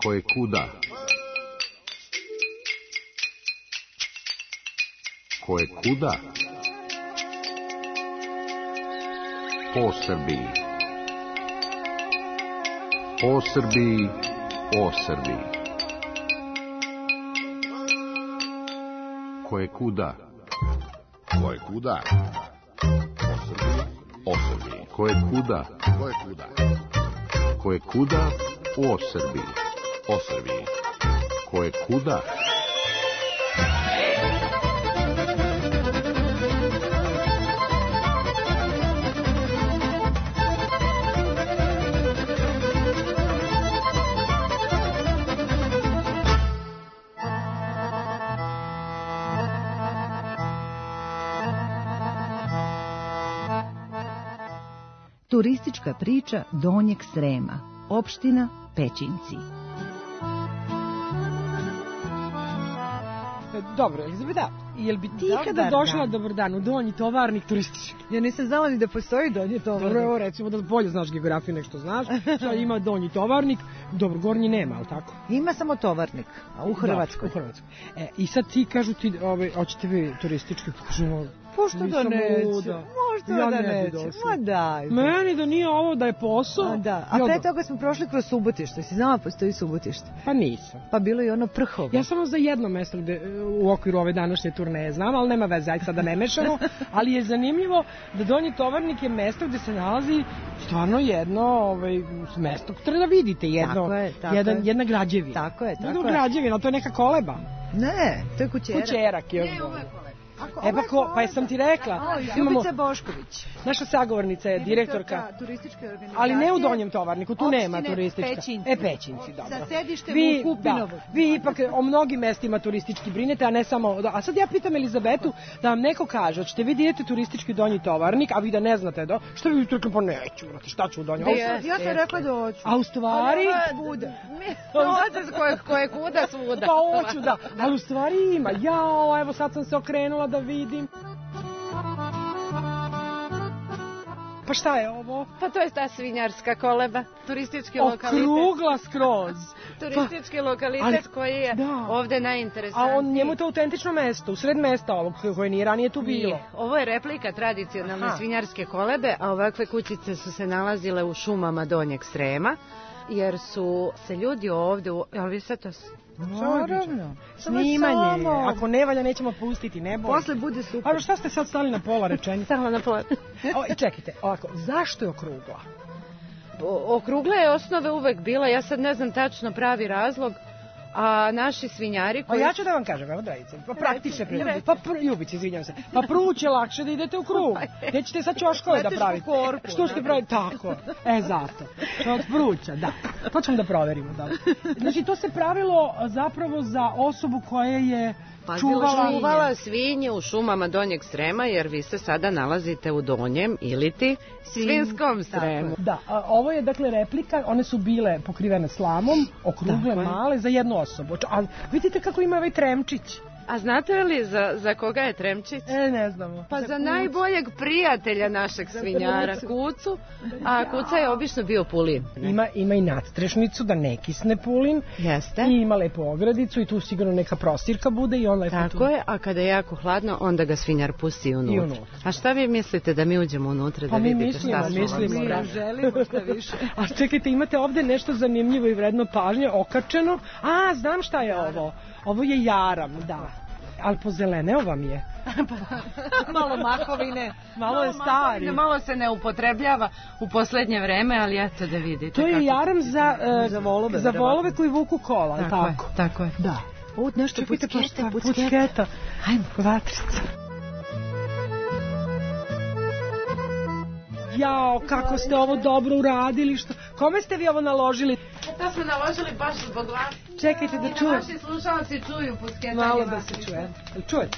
Koje kuda? Koje kuda? Po Srbiji. Po Srbiji, o Srbiji. Koje kuda? Koje kuda? Po Srbiji, o Srbiji. Koje kuda? Koje kuda? Koje kuda? O Srbiji. O Srbiji. Koje kuda? Turistička priča Donjeg Srema, opština Pećinci. Dobro, Elizabeta, jel bi ti ikada došla, dobar dan, u Donji Tovarnik turistički? Ja nisam znala ni da postoji Donji Tovarnik. Dobro, recimo da bolje znaš geografiju nek što znaš. Šta ima Donji Tovarnik, dobro, Gornji nema, ali tako? Ima samo Tovarnik, a u Hrvatskoj. Da, u Hrvatskoj. I sad ti kažu ti, hoćete vi turistički, kažemo, pošto da neće, možda da neće, ma daj. Meni da nije ovo, da je posao. A pre toga smo prošli kroz Subotište, si znala postoji Subotište? Pa nisam. Pa bilo je ono Prhovo. Ja samo za jedno mesto gde, u okviru ove današnje turneje znam, ali nema veze, ajde sad da ne mešamo, ali je zanimljivo da Donji Tovarnik je mesto gde se nalazi stvarno jedno mesto, treba da vidite, jedna građevina. Tako je. Jedna građevina, to je neka koleba. Ne, to je kućerak. Kućerak još. Ne, ovo je koleba. Pa jesam ti rekla. Ljubica Bošković. Naša sagovornica je direktorka turističke organizacije. Ali ne u Donjem Tovarniku, tu nema turistička. Pećinci, dobro. Sa sedištem u Kupinovu. Vi ipak o mnogim mestima turistički brinete, a ne samo... A sad ja pitam Elizabetu da vam neko kaže, hoćete vi da idete turistički Donji Tovarnik, a vi da ne znate, što vi rekli, pa neću, šta ću u Donji Tovarnik? Ja sam rekla da hoću. A u stvari... Bude. Koje kuda svuda. Pa hoću, da. Ali u stvari ima. Evo sad sam se okrenula da vidim. Pa šta je ovo? Pa to je ta svinjarska koleba, turistički lokalitet. Okrugla skroz. Turistički lokalitet koji je ovde najinteresantniji. A on njemu je to autentično mesto, u sred mesta ovog koje nije ranije tu bilo. Ovo je replika tradicionalne svinjarske kolebe, a ovakve kućice su se nalazile u šumama Donjeg Srema, jer su se ljudi ovde, ali vi sad to... Naravno. Snimanje. Ako ne valja, nećemo pustiti, ne boj. Posle bude super. A šta ste sad stali na pola rečenja? Stala na pola. Čekajte, ovako, zašto je okrugla? Okrugla je osnove uvek bila, ja sad ne znam tačno pravi razlog, a naši svinjari koji... A ja ću da vam kažem, evo Dragice, pa praktične prilike. Pa Ljubici, izvinjam se. Pa pruće lakše da idete u krug. Nećete sad ćoškove da pravite. Što ćete praviti? Tako. Zato. Od pruća, da. To ćemo da proverimo. Znači, to se pravilo zapravo za osobu koja je čuvala svinje u šumama Donjeg Srema, jer vi se sada nalazite u Donjem iliti Svinskom Sremu. Da, ovo je dakle replika, one su bile pokrivene slamom, okrugle, male, za jednu osobu. Ali vidite kako ima ovaj tremčić. A znate li za koga je tremčić? Ne znamo. Pa za najboljeg prijatelja našeg svinjara, Kucu, a Kuca je obično bio pulin. Ima i nadstrešnicu da ne kisne pulin. Jeste. I ima lepu ogradicu i tu sigurno neka prostirka bude i on lepo tu. Tako je, a kada je jako hladno, onda ga svinjar pusti unutra. A šta vi mislite da mi uđemo unutra da vidite šta smo vam? Mi želimo šta više. A čekajte, imate ovde nešto zanimljivo i vredno pažnje, okačeno. A, znam šta je ovo. Ovo je jaram, da. Ali pozeleneo vam je. Malo mahovine. Malo je stari. Malo se ne upotrebljava u poslednje vreme, ali eto da vidite. To je jaram za volove koji vuku kola. Tako je. Da. Ovo nešto pucketa. Hajmo, vatrica. Jao, kako ste ovo dobro uradili. Kome ste vi ovo naložili? To smo naložili baš zbog vas. Čekajte da čujem. Vaši slušalci čuju pusketanje. Malo da se čuje. Čujete?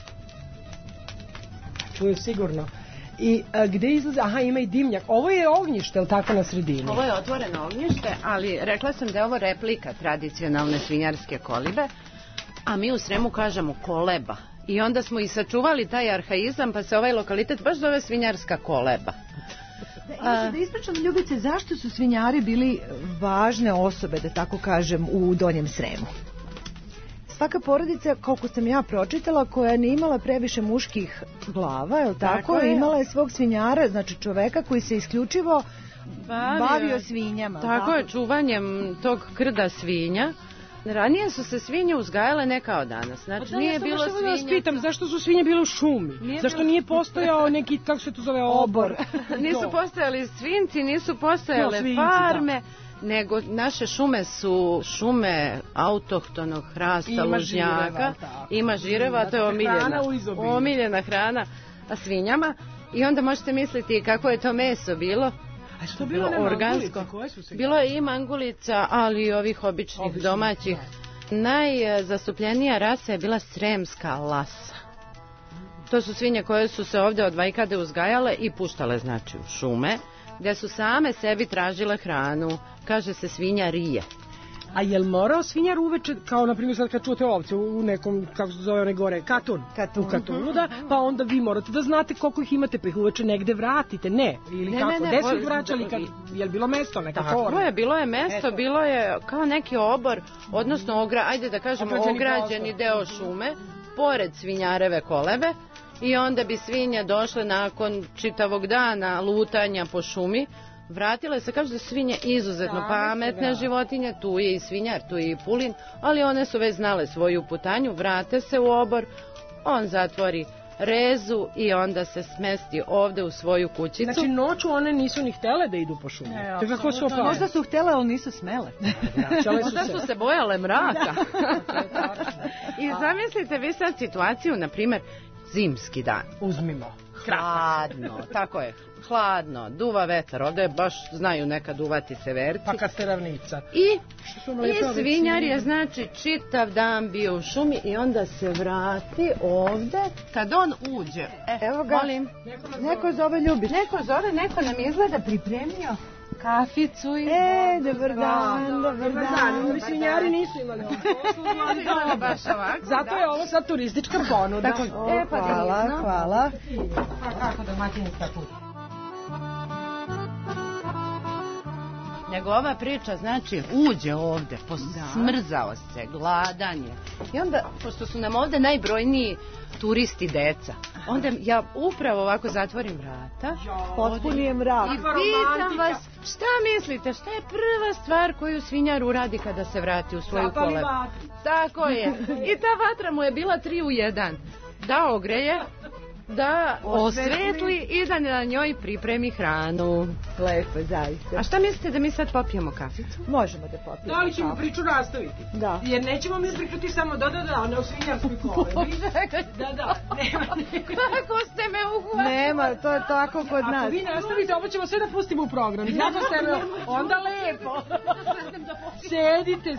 Čuju sigurno. I gde izlaze? Aha, ima i dimnjak. Ovo je ognjište, ali tako na sredini? Ovo je otvoreno ognjište, ali rekla sam da je ovo replika tradicionalne svinjarske kolibe, a mi u Sremu kažemo koleba. I onda smo i sačuvali taj arhaizam, pa se ovaj lokalitet baš zove svinjarska koleba. Da ispričamo, Ljubice, zašto su svinjari bili važne osobe, da tako kažem, u Donjem Sremu? Svaka porodica, koliko sam ja pročitala, koja nije imala previše muških glava, je li tako? Imala je svog svinjara, znači čoveka koji se isključivo bavio svinjama. Tako je, čuvanjem tog krda svinja. Ranije su se svinje uzgajale ne kao danas. Znači, nije bilo svinja... Ja vas pitam, zašto su svinje bile u šumi? Zašto nije postojao neki, kako se to zove, obor? Nisu postojali svinci, nisu postojale farme, nego naše šume su šume autohtonog hrasta, lužnjaka. Ima žireva, to je omiljena hrana svinjama. I onda možete misliti kako je to meso bilo. A što bilo organsko? Bilo je i mangulica, ali i ovih običnih domaćih. Najzastupljenija rasa je bila sremska lasa. To su svinje koje su se ovdje od vajkade uzgajale i puštale, znači, u šume, gdje su same sebi tražile hranu. Kaže se svinja rije. A jel morao svinjar uveče, kao na primjer sad kad čujete ovce u nekom, kako se zove onaj gore, u katunu, da, pa onda vi morate da znate koliko ih imate, pa ih uveče negde vratite, ili kako, gde su ih vraćali, jel bilo mesto, neka forma? Tako je, bilo je mesto, bilo je kao neki obor, odnosno, ajde da kažemo, ograđeni deo šume, pored svinjareve kolebe, i onda bi svinje došle nakon čitavog dana lutanja po šumi, vratile se, kaže da su svinje izuzetno pametne životinje, tu je i svinjar, tu je i pulin, ali one su već znale svoju putanju, vrate se u obor, on zatvori rezu i onda se smesti ovde u svoju kućicu. Znači noću one nisu ni htele da idu po šumi. Možda su htele, ali nisu smele. Možda su se bojale mraka. I zamislite vi sad situaciju, na primjer, zimski dan. Uzmimo. Hladno, tako je. Hladno, duva vetar, ovdje baš znaju nekad duvati severci. Pa kad ste ravnica. I svinjar je, znači, čitav dan bio u šumi i onda se vrati ovde. Kad on uđe, evo ga, neko zove Ljubić. Neko nam izgleda pripremio kaficu i... dobar dan. Svinjari nisu imali ovo poslu, baš ovako. Zato je ovo sad turistička ponuda. Hvala. Kako domaćinska kuća. Njegova priča, znači, uđe ovde, smrzao se, gladan je. I onda, pošto su nam ovde najbrojniji turisti deca, onda ja upravo ovako zatvorim vrata, potpuni mrak i pitam vas, šta mislite, šta je prva stvar koju svinjar uradi kada se vrati u svoju kolebu? Tako je. I ta vatra mu je bila 3 u 1. Da ogreje, da osvetli i da na njoj pripremi hranu. Lepo, zaista. A šta mislite da mi sad popijemo kaficu? Možemo da popijemo. Da li ćemo priču nastaviti? Da. Jer nećemo mi pričati samo ne u svinjarskoj kolebi. Da. Kako ste me uhvatili? Nema, to je tako kod nas. Ako vi nastavite, ovo ćemo sve da pustimo u program. Onda lepo. Sedite.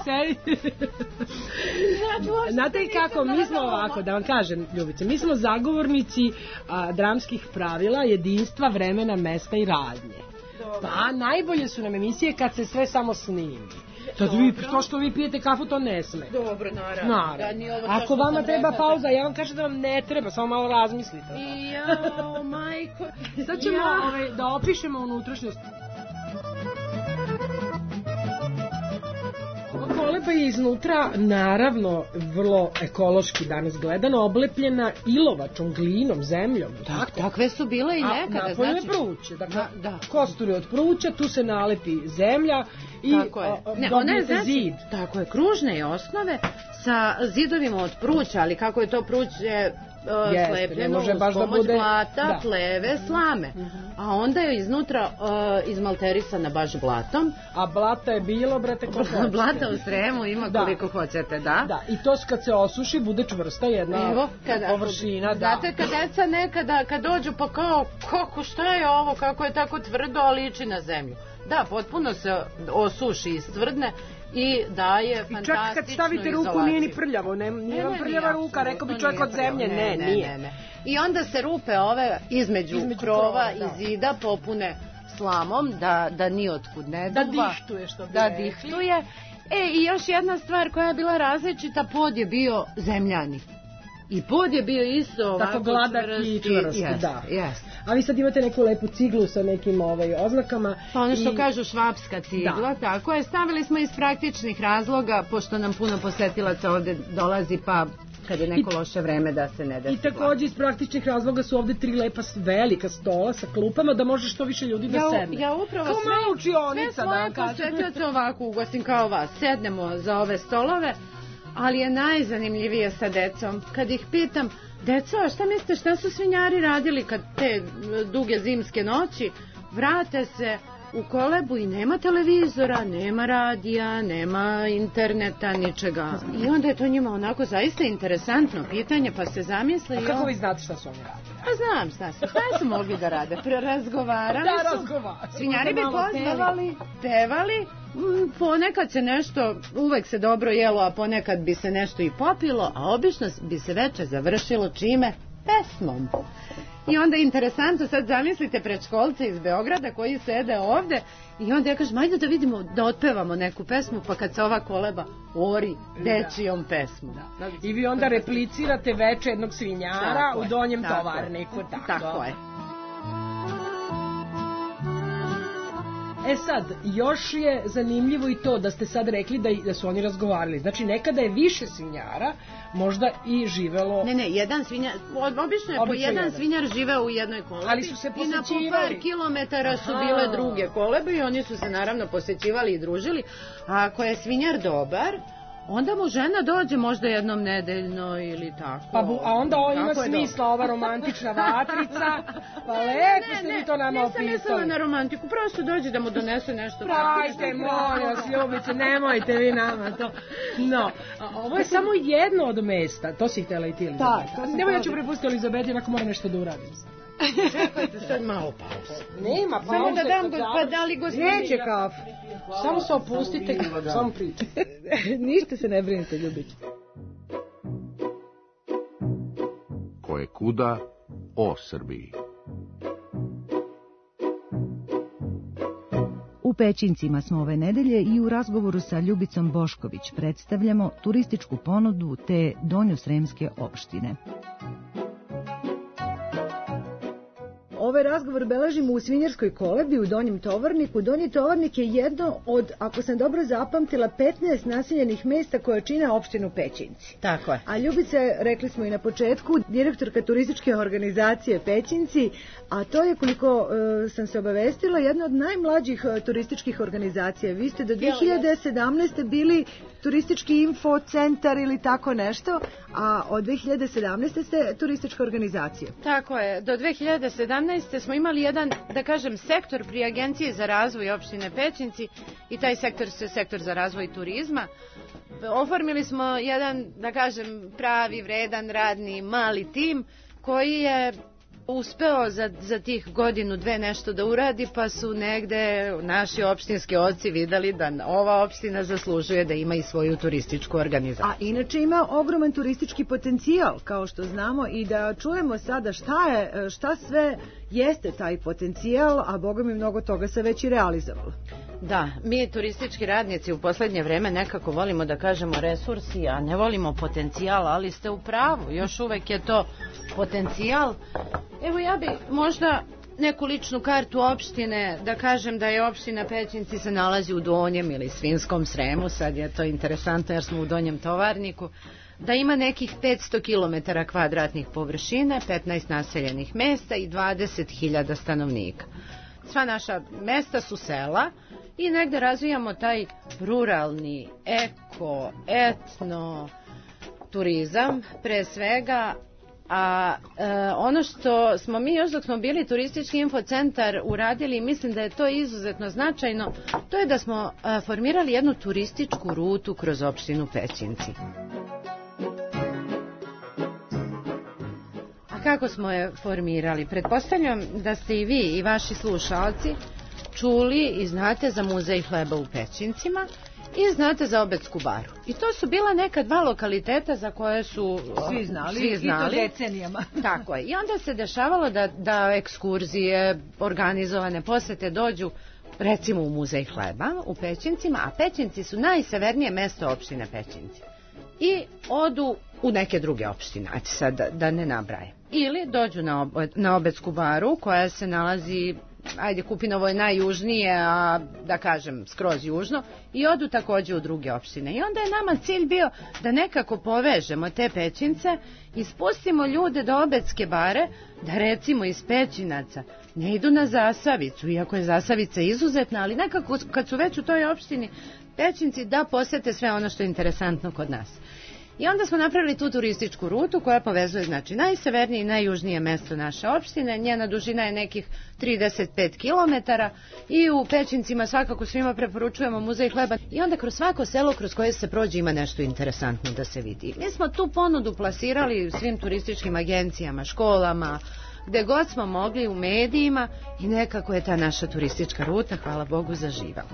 Znate i kako, mi smo ovako, da vam kažem, Ljubice, mi smo zagovornici dramskih pravila, jedinstva, vremena, mesta i radnje. Pa najbolje su nam emisije kad se sve samo snimi. To što vi pijete kafu, to ne sme. Dobro, naravno. Ako vama treba pauza, ja vam kažem da vam ne treba, samo malo razmislite. Jao, majko. Sad ćemo da opišemo unutrašnjost. Koleba je iznutra, naravno, vrlo ekološki danas gledano, oblepljena ilovačom, glinom, zemljom. Takve su bile i nekada. Napolje je pruće, kosturi od pruća, tu se nalepi zemlja i dobijete zid. Tako je, kružne je osnove sa zidovima od pruća, ali kako je to pruće slepljeno uz pomoć blata, pleve, slame. A onda je iznutra izmalterisana baš blatom. A blata je bilo, brate, ko hoćete. Blata u Sremu ima koliko hoćete, da. Da, i to kad se osuši bude čvrsta jedna površina. Znate, kad deca nekada, kad dođu pa kao, šta je ovo, kako je tako tvrdo, a liči na zemlju. Da, potpuno se osuši i stvrdne i daje fantastičnu izolaciju. I čak kad stavite ruku nije ni prljavo, nije vam prljava ruka, rekao bi čovjek od zemlje, nije. I onda se rupe ove između krova i zida popune slamom, da ni otkud ne duva. Da dihtuje, što bi rekli. Da dihtuje. I još jedna stvar koja je bila različita, pod je bio zemljani. I pod je bio isto ovako gladak i čvrst, da. a vi sad imate neku lepu ciglu sa nekim oznakama. Pa ono što kažu švapska cigla, tako je. Stavili smo iz praktičnih razloga, pošto nam puno posetilaca ovde dolazi, pa kad je neko loše vreme da se ne desi. I takođe iz praktičnih razloga su ovde 3 lepa velika stola sa klupama da može što više ljudi da sedne. Ja upravo kao malo učionica, sve svoje posetioce ovako ugostim kao vas. Sednemo za ove stolove, ali je najzanimljivije sa decom. Kad ih pitam, deco, a šta mislite, šta su svinjari radili kad te duge zimske noći vrate se u kolebu i nema televizora, nema radija, nema interneta, ničega. I onda je to njima onako zaista interesantno pitanje, pa se zamisli... A kako vi znate šta su oni radili? Pa znam šta su mogli da rade. Razgovarali su. Svinjari bi pozvali, pevali, ponekad se nešto, uvek se dobro jelo, a ponekad bi se nešto i popilo, a obično bi se veče završilo čime? Pesmom. I onda je interesantno, sad zamislite predškolce iz Beograda koji sede ovde i onda ja kažem, ajde da vidimo, da otpevamo neku pesmu, pa kad se ova koleba ori dečijom pesmom. Da. I vi onda replicirate veče jednog svinjara u donjem tovarniku. Tako je. E sad, još je zanimljivo i to da ste sad rekli da su oni razgovarali. Znači, nekada je više svinjara, možda i živelo... Ne, jedan svinjar, obično je po jedan svinjar živeo u jednoj kolebi. Ali su se posećivali. I na par kilometara su bile druge kolebe i oni su se naravno posećivali i družili. A ako je svinjar dobar, onda mu žena dođe možda jednom nedeljno ili tako. A onda ima smisla ova romantična vatrica, pa lepo ste mi to nama opisali. Nisam mislila na romantiku, prosto dođe da mu donese nešto. Prajte, molim vas, ljubice, nemojte vi nama to. No, ovo je samo jedno od mesta, to si htjela i ti, Elizabeta. Nemo, ja ću prepustiti Elizabeti, onako moram nešto da uradim. Čekajte sad malo pauze. Nema pauze. Samo da dam, pa da li gospodin... Neće kafu. Samo se opustite, samo pričajte. Ništa se ne brinite, ljubiće. Ko je kuda o Srbiji. U Pećincima smo ove nedelje i u razgovoru sa Ljubicom Bošković predstavljamo turističku ponudu te donjosremske opštine. Ovaj razgovor beležimo u Svinjarskoj kolebi u Donjem Tovarniku. Donji Tovarnik je jedno od, ako sam dobro zapamtila, 15 naseljenih mesta koje čine opštinu Pećinci. Tako je. A Ljubica, rekli smo i na početku, direktorka turističke organizacije Pećinci, a to je, koliko sam se obavestila, jedna od najmlađih turističkih organizacija. Vi ste do 2017. bili turistički infocentar ili tako nešto, a od 2017. ste turistička organizacija. Tako je. Do 2017. smo imali jedan, da kažem, sektor pri Agenciji za razvoj opštine Pećinci i taj sektor se sektor za razvoj turizma. Oformili smo jedan, da kažem, pravi, vredan, radni, mali tim koji je uspeo za tih godinu, dve nešto da uradi, pa su negde naši opštinski oci videli da ova opština zaslužuje da ima i svoju turističku organizaciju. A inače ima ogroman turistički potencijal, kao što znamo, i da čujemo sada šta sve jeste taj potencijal, a boga mi mnogo toga se već i realizovalo. Da, mi turistički radnici u poslednje vreme nekako volimo da kažemo resursi, a ne volimo potencijal, ali ste u pravu, još uvek je to potencijal. Evo, ja bi možda neku ličnu kartu opštine, da kažem da je opština Pećinci se nalazi u Donjem ili Svinskom Sremu, sad je to interesantno jer smo u Donjem Tovarniku, da ima nekih 500 km kvadratnih površine, 15 naseljenih mesta i 20.000 stanovnika. Sva naša mesta su sela i negde razvijamo taj ruralni, eko, etno turizam pre svega, a ono što smo mi još dok smo bili turistički infocentar uradili i mislim da je to izuzetno značajno, to je da smo formirali jednu turističku rutu kroz opštinu Pećinci. A kako smo je formirali? Pretpostavljam da ste i vi i vaši slušalci čuli i znate za muzej hleba u Pećincima i znate za Obetsku baru. I to su bila neka dva lokaliteta za koje su svi znali. I to decenijama. Tako je. I onda se dešavalo da ekskurzije, organizovane posete dođu recimo u muzej hleba u Pećincima, a Pećinci su najsevernije mesto opštine Pećinci. i odu u neke druge opštine, ajde sad da ne nabraje. Ili dođu na Obedsku baru koja se nalazi, ajde Kupinovo je najjužnije, a da kažem skroz južno, i odu takođe u druge opštine. I onda je nama cilj bio da nekako povežemo te Pećince i spustimo ljude do Obedske bare, da recimo iz Pećinaca ne idu na Zasavicu, iako je Zasavica izuzetna, ali nekako kad su već u toj opštini Pećinci da posete sve ono što je interesantno kod nas. I onda smo napravili tu turističku rutu koja povezuje znači najsevernije i najjužnije mesto naše opštine. Njena dužina je nekih 35 km i u Pećincima svakako svima preporučujemo muzej hleba. I onda kroz svako selo kroz koje se prođe ima nešto interesantno da se vidi. Mi smo tu ponudu plasirali svim turističkim agencijama, školama, gde god smo mogli, u medijima, i nekako je ta naša turistička ruta, hvala Bogu, zaživala.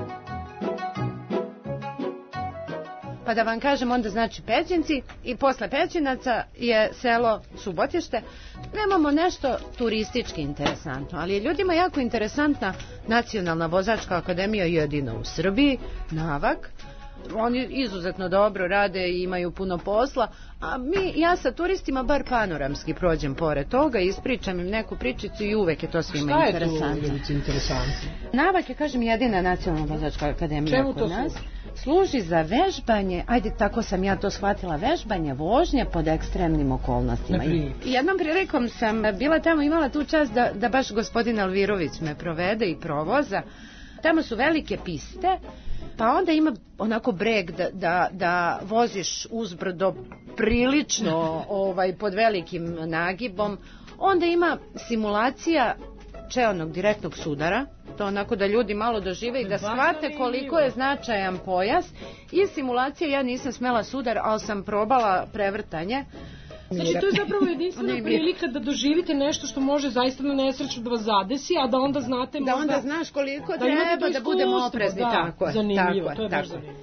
Pa da vam kažem, onda znači Pećinci i posle Pećinaca je selo Subotište. Nemamo nešto turistički interesantno, ali je ljudima jako interesantna Nacionalna vozačka akademija, jedina u Srbiji, Navak. Oni izuzetno dobro rade i imaju puno posla, a ja sa turistima bar panoramski prođem pored toga, ispričam im neku pričicu i uvek je to svima interesantno. Šta je tu interesantno? Navak je, kažem, jedina Nacionalna vozačka akademija kod nas. Služi za vežbanje, ajde tako sam ja to shvatila, vežbanje vožnje pod ekstremnim okolnostima. Jednom prilikom sam bila tamo, imala tu čast da baš gospodin Alvirović me provede i provoza. Tamo su velike piste, pa onda ima onako breg da voziš uzbrdo prilično pod velikim nagibom. Onda ima simulacija čelnog direktnog sudara, to onako da ljudi malo dožive i da shvate koliko je značajan pojas. I simulacija, ja nisam smela sudar, ali sam probala prevrtanje. Znači, to je zapravo jedinstvena prilika da doživite nešto što može zaista na nesreću da vas zadesi, a da onda znate možda... Da onda znaš koliko treba da budemo oprezni. Tako je. Zanimljivo, to je baš zanimljivo.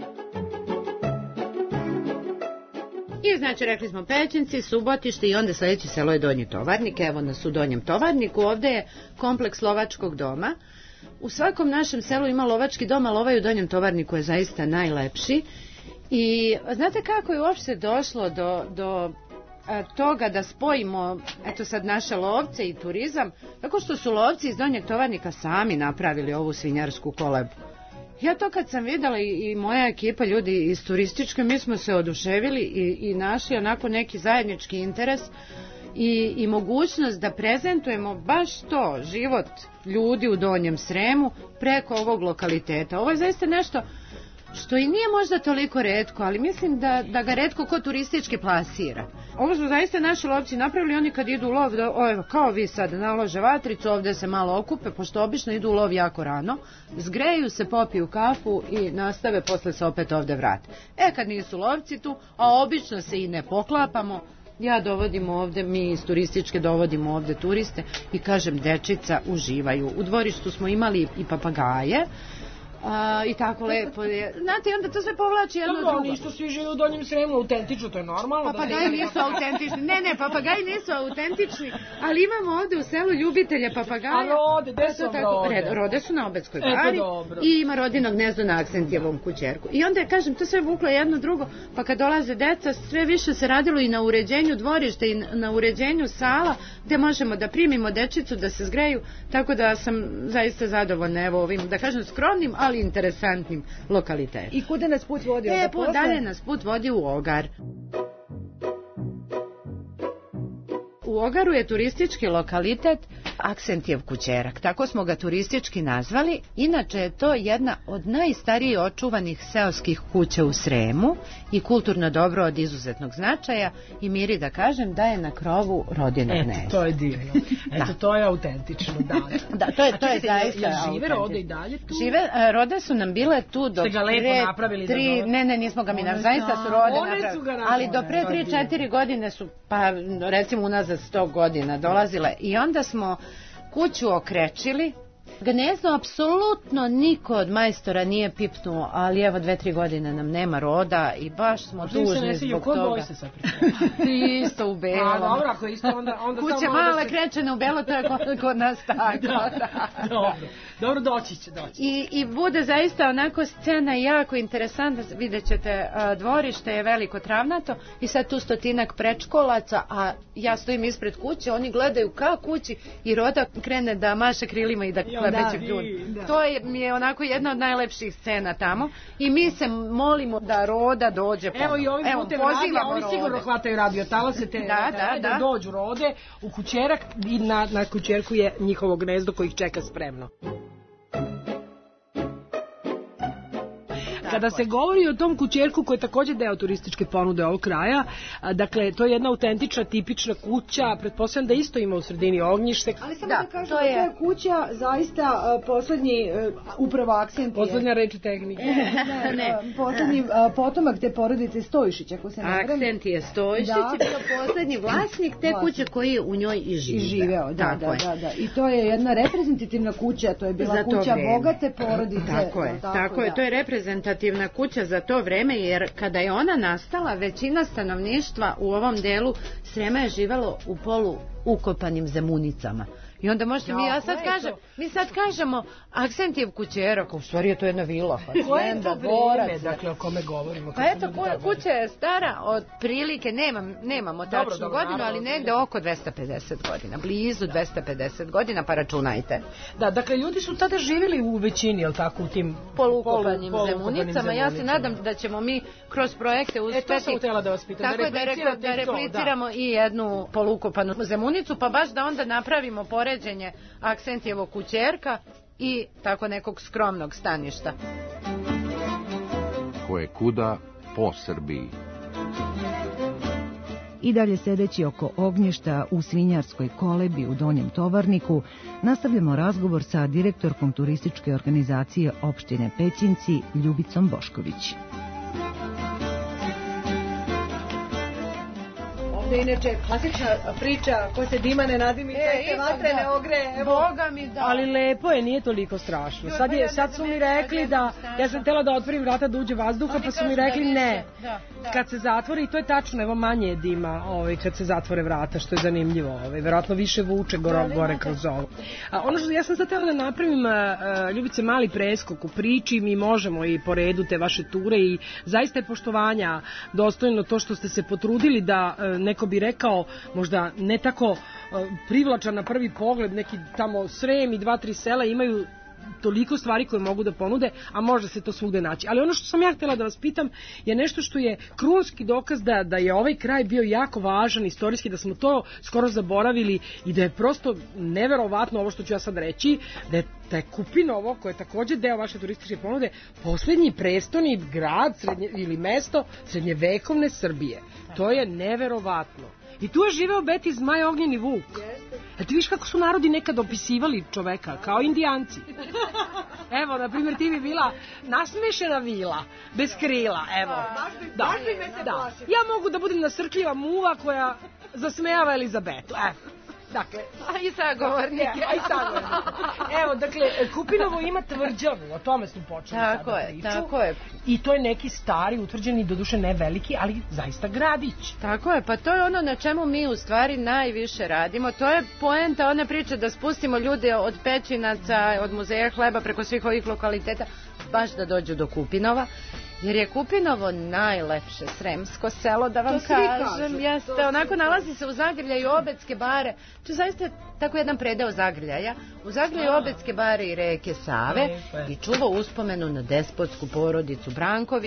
I znači rekli smo Pećinci, Subotište i onda sledeće selo je Donji Tovarnik. Evo nas u Donjem Tovarniku, ovde je kompleks lovačkog doma. U svakom našem selu ima lovački dom, ali ovaj u Donjem Tovarniku je zaista najlepši. I znate kako je uopšte došlo do toga da spojimo eto sad naše lovce i turizam, tako što su lovci iz Donjeg Tovarnika sami napravili ovu svinjarsku kolebu. Ja to kad sam videla i moja ekipa ljudi iz turističke, mi smo se oduševili i našli onako neki zajednički interes i mogućnost da prezentujemo baš to, život ljudi u Donjem Sremu preko ovog lokaliteta. Ovo je zaista nešto što i nije možda toliko retko, ali mislim da ga retko ko turistički plasira. Ovo su zaista naši lovci napravili, oni kad idu u lov, kao vi sad, nalože vatricu, ovde se malo okupe, pošto obično idu u lov jako rano, zgreju se, popiju kafu i nastave, posle se opet ovde vrate. Kad nisu lovci tu, a obično se i ne poklapamo, ja dovodim ovde, mi iz turističke dovodimo ovde turiste i kažem, dečica uživaju. U dvorištu smo imali i papagaje, i tako lepo je. Znate, onda to sve povlači jedno drugo. Dobro, ništo svi žive u Donjem Sremu, autentično, to je normalno. Papagaji nisu autentični. Ne, papagaji nisu autentični, ali imamo ovde u selu ljubitelja papagaja. A rode, gde su rode? Rode su na Obedskoj bari i ima rodino gnezdo na Aksentijevom kućerku. I onda, kažem, to sve vuklo jedno drugo, pa kad dolaze deca, sve više se radilo i na uređenju dvorišta i na uređenju sala, gde možemo da primimo dečicu, da se zgreju, tako da sam zaista zadovoljna, evo ovim, da kažem, skromnim, ali interesantnim lokalitetom. I kuda nas put vodi? Dalje nas put vodi u Ogar. U Ogaru je turistički lokalitet Aksentijev kućerak, tako smo ga turistički nazvali. Inače je to jedna od najstarijih očuvanih seoskih kuća u Sremu i kulturno dobro od izuzetnog značaja i miri da kažem da je na krovu rodinog gnezda. To je divno. To je autentično, da. Da, to je zaista autentično. Žive rode i dalje tu? Rode su nam bile tu do pre 3... Ne, nismo ga mi napravili, zaista su rode napravili. Ali do pre 3-4 godine su, pa recimo unazad 100 godina dolazile i onda smo kuću okrečili. Gnezdo apsolutno niko od majstora nije pipnuo, ali evo 2-3 godine nam nema roda i baš smo tužni zbog toga. Koji boj se sad isto u belom. A dobro, ako isto onda kuće male krečene u belo, to je kod nas tako. Dobro. Dobro, doći će. I bude zaista onako scena jako interesantna, vidjet ćete, dvorište je veliko travnato i sad tu 100-ak predškolaca, a ja stojim ispred kuće, oni gledaju ka kući i Roda krene da maše krilima i da klepeće grudi. To mi je onako jedna od najlepših scena tamo i mi se molimo da Roda dođe ponovno. Evo i ovim putem radija, oni sigurno hvataju radio talase da dođu Rode u kućerak i na kućerku je njihovo gnezdo koji ih čeka spremno. Kada se govori o tom kućerku koji je također deo turističke ponude ovog kraja, dakle, to je jedna autentična, tipična kuća, pretpostavljam da isto ima u sredini ognjište. Ali samo da kažem, to je kuća zaista poslednji, upravo akcent je... Poslednja reč tehnike. Poslednji potomak te porodice Stojišić, ako se ne vrem. Akcent je Stojišić, bio poslednji vlasnik te kuće koji je u njoj i živeo. Da. I to je jedna reprezentativna kuća, to je bila kuća bogate porodice. Tako je, to je reprezentativna kuća za to vreme, jer kada je ona nastala, većina stanovništva u ovom delu Srema je živelo u polu ukopanim zemunicama. I onda možete mi sad kažemo Aksentijev kućerak, u stvari je to jedna vila. Koje je to vreme, dakle, o kome govorimo? Pa eto, kuća je stara od prilike, nemamo tačnu godinu, ali negde oko 250 godina, blizu 250 godina, pa računajte. Da, dakle, ljudi su tada živjeli u većini, jel tako, u tim polukopanim zemunicama. Ja se nadam da ćemo mi kroz projekte uspeti. To sam htjela da vas pitam. Tako da repliciramo i jednu polukopanu zemunicu, pa baš da onda napravimo poređenje Aksentijevog kućerka i tako nekog skromnog staništa. Koje kuda po Srbiji. I dalje sedeći oko ognjišta u svinjarskoj kolebi u Donjem Tovarniku, nastavljamo razgovor sa direktorkom turističke organizacije opštine Pećinci, Ljubicom Bošković. Ovde inače klasična priča, ko se dima ne nadimi, se vatre ne ogre. Boga mi da. Ali lepo je, nije toliko strašno. Sad su mi rekli da, ja sam htjela da otvorim vrata da uđe vazduha, pa su mi rekli ne. Kad se zatvori, i to je tačno, evo manje je dima kad se zatvore vrata, što je zanimljivo. Verovatno više vuče gore kroz ovo. Ono što ja sam sad htjela da napravim, Ljubice, mali preskok u priči, mi možemo i po redu te vaše ture i zaista je poštovanja dostojno to što ste se potrudili da neko bi rekao, možda ne tako privlačan na prvi pogled, neki tamo Srem i 2-3 sela imaju toliko stvari koje mogu da ponude, a može se to svugde naći. Ali ono što sam ja htjela da vas pitam je nešto što je krunski dokaz da je ovaj kraj bio jako važan istorijski, da smo to skoro zaboravili i da je prosto neverovatno ovo što ću ja sad reći, da je Kupinovo, koje je također deo vaše turističke ponude, posljednji prestoni grad ili mesto srednjevekovne Srbije. To je neverovatno. I tu je živeo Beti Zmaj, Ognjeni Vuk. Ti viš kako su narodi nekad opisivali čoveka, kao Indijanci. Evo, na primjer, ti bi bila nasmešena vila, bez krila, evo. Da. Ja mogu da budem nasrkljiva muva koja zasmejava Elizabetu, Dakle, i sagovornike. Evo, dakle, Kupinovo ima tvrđavu, o tome smo počeli sada priču. Tako je. I to je neki stari, utvrđeni, doduše ne veliki, ali zaista gradić. Tako je, pa to je ono na čemu mi u stvari najviše radimo. To je poenta one priče da spustimo ljude od Pećinaca, od muzeja hleba, preko svih ovih lokaliteta, baš da dođu do Kupinova. Jer je Kupinovo najlepše sremsko selo, da vam kažem. Jeste, onako nalazi se u zagrljaju Obedske bare. To je zaista tako jedan predeo zagrljaja. U zagrljaju Obedske bare i reke Save i čuva uspomenu na despotsku porodicu Branković.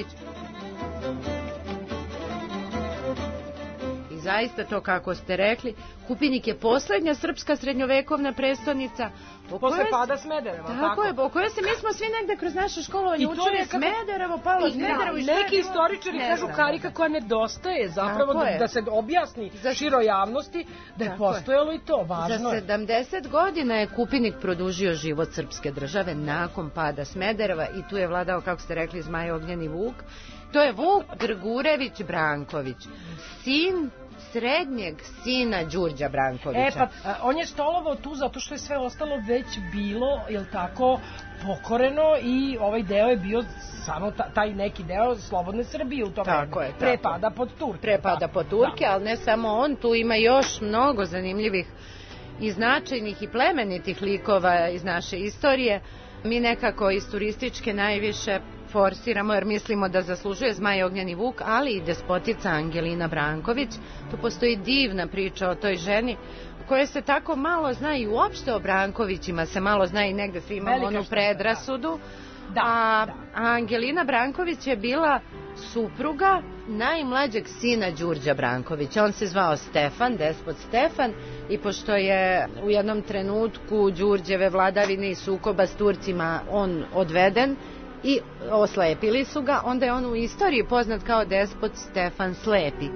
I zaista to, kako ste rekli, Kupinik je poslednja srpska srednjovekovna prestonica. Posle pada Smederevo, tako je, po kojoj se mi smo svi negde kroz naše školovanje učili Smederevo, palo Smederevo. Neki istoričari kažu karika koja nedostaje, zapravo da se objasni široj javnosti da je postojalo i to, važno je. Za 70 godina je Kupinik produžio život srpske države nakon pada Smedereva i tu je vladao, kako ste rekli, Zmaj, Ognjeni Vuk. To je Vuk Grgurević Branković, sin srednjeg sina Đurđa Brankovića. On je stolovao tu zato što je sve ostalo već bilo, jel tako, pokoreno i ovaj deo je bio samo taj neki deo slobodne Srbije u to vreme. Prepada pod Turke. Prepada pod Turke, ali ne samo on, tu ima još mnogo zanimljivih i značajnih i plemenitih likova iz naše istorije, mi nekako iz turističke najviše forsiramo jer mislimo da zaslužuje Zmaj Ognjeni Vuk, ali i despotica Angelina Branković. Tu postoji divna priča o toj ženi koje se tako malo zna i uopšte o Brankovićima se malo zna i negde svi imamo onu predrasudu. A Angelina Branković je bila supruga najmlađeg sina Đurđa Brankovića. On se zvao Stefan, despot Stefan, i pošto je u jednom trenutku Đurđeve vladavine i sukoba s Turcima on odveden i oslepili su ga, onda je on u istoriji poznat kao despot Stefan Slepi.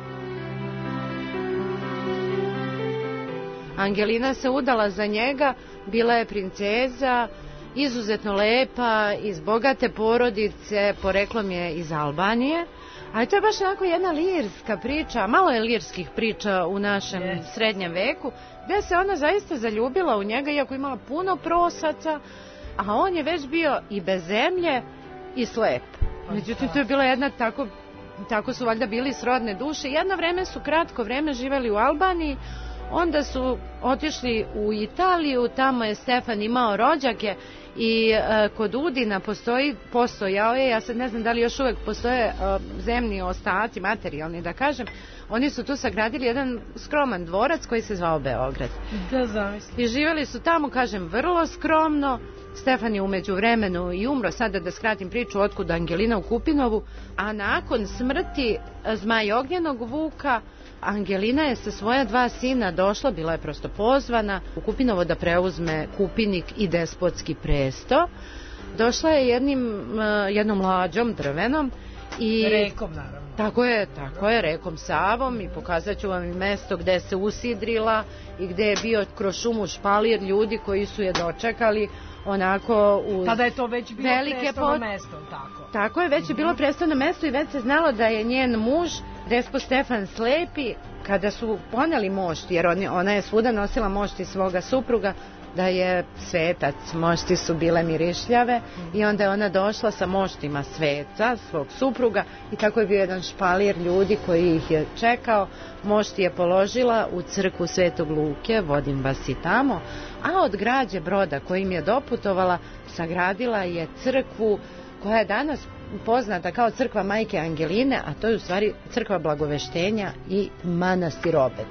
Angelina se udala za njega, bila je princeza, izuzetno lepa, iz bogate porodice, poreklom je iz Albanije, ali to je baš onako jedna lirska priča, malo je lirskih priča u našem srednjem veku, gde se ona zaista zaljubila u njega, iako imala puno prosaca, a on je već bio i bez zemlje i slep. Međutim, to je bila jedna tako su valjda bili srodne duše. Jedno vreme su kratko vreme živeli u Albaniji, onda su otišli u Italiju, tamo je Stefan imao rođake i kod Udina postojao je, ja sad ne znam da li još uvek postoje zemni ostaci, materijalni da kažem, oni su tu sagradili jedan skroman dvorac koji se zvao Beograd. Da, zamislim. I živeli su tamo, kažem, vrlo skromno. Stefan je umeđu vremenu i umro, sada da skratim priču otkud Angelina u Kupinovu, a nakon smrti Zmaj Ognjenog Vuka, Angelina je sa svoja 2 sina došla, bila je prosto pozvana u Kupinovo da preuzme Kupinik i despotski presto. Došla je jednom lađom drvenom i rekom, naravno. Tako je, rekom Savom, i pokazat ću vam i mesto gde se usidrila i gde je bio kroz šumu špalir ljudi koji su je dočekali onako uz tada je to već bilo prestano mesto, tako? Tako je, već je bilo prestano mesto i već se znalo da je njen muž, despot Stefan Slepi, kada su poneli mošt, jer ona je svuda nosila mošti svoga supruga, da je svetac, mošti su bile mirišljave i onda je ona došla sa moštima sveca, svog supruga, i tako je bio jedan špalir ljudi koji ih je čekao. Mošti je položila u crkvu Svetog Luke, vodim vas i tamo, a od građe broda kojim je doputovala sagradila je crkvu koja je danas poznata kao crkva Majke Angeline, a to je u stvari crkva Blagoveštenja i manastir Obed.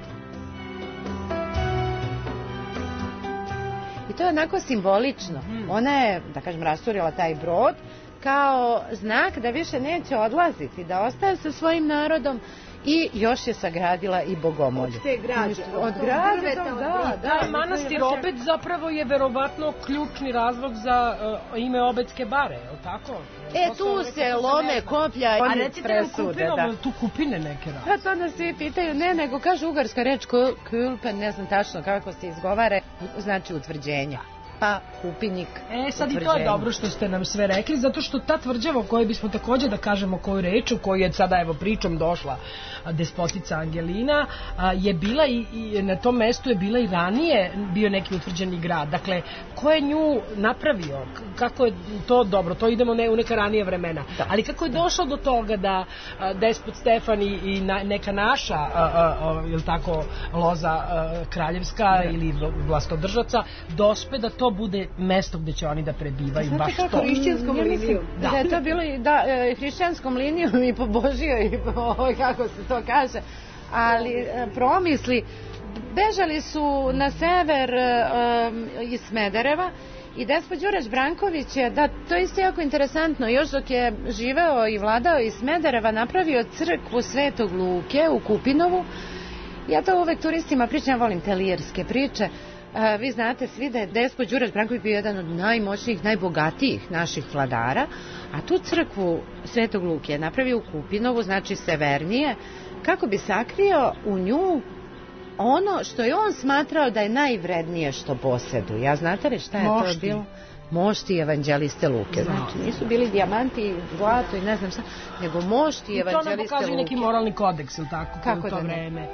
I to je onako simbolično. Ona je, da kažem, rasturila taj brod kao znak da više neće odlaziti, da ostaje sa svojim narodom, i još je sagradila i bogomolju. Od te građe. Od građe, da. Manastir Obed zapravo je verovatno ključni razlog za ime Obedske bare, je li tako? Tu se lome koplja i presude. A recite tu Kupine neke rade? Pa to nas svi pitaju, nego kaže ugarska reč kulpen, ne znam tačno kako se izgovare, znači utvrđenja. Pa Kupinik. Sad i to je dobro što ste nam sve rekli, zato što ta tvrđava o kojoj bismo takođe da kažemo koju reč, u kojoj je sada evo pričom došla despotica Angelina, je bila i na tom mestu je bila i ranije bio neki utvrđeni grad. Dakle, ko je nju napravio? Kako je to dobro? To idemo u neka ranije vremena. Ali kako je došlo do toga da despot Stefan i neka naša je li tako, loza kraljevska ili vlastodržaca dospe da to bude mesto gde će oni da prebivaju. Znate kako hrišćanskom linijom? Da je to bilo hrišćanskom linijom i po Božijoj, i kako se to kaže, ali promisli. Bežali su na sever iz Smedereva i despot Đuraš Branković je, to je isto jako interesantno, još dok je živeo i vladao iz Smedereva, napravio crkvu Svetog Luke u Kupinovu. Ja to uvek turistima pričam, ja volim te lirske priče. Vi znate svi da je despot Đuraš Branković bio jedan od najmoćnijih, najbogatijih naših vladara, a tu crkvu Svetog Luke je napravio u Kupinovu, znači severnije, kako bi sakrio u nju ono što je on smatrao da je najvrednije što posedu. Ja znate li šta je to bilo? Mošti evanđeliste Luke. Znači nisu bili dijamanti, zlato i ne znam šta, nego mošti evanđeliste Luke. I to nam pokazuje neki moralni kodeks, ili tako? Kako to vreme?